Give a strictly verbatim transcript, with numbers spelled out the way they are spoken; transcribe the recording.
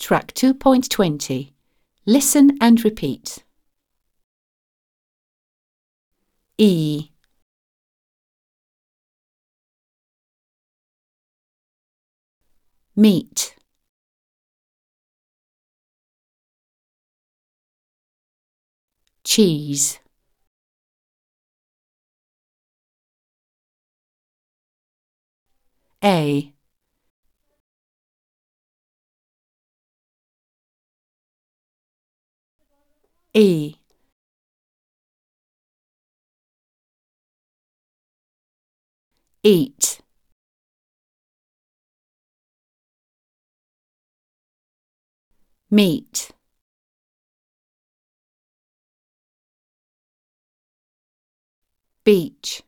Track two point twenty. Listen and repeat. E, meat, cheese, A, E, eat, meat, beach.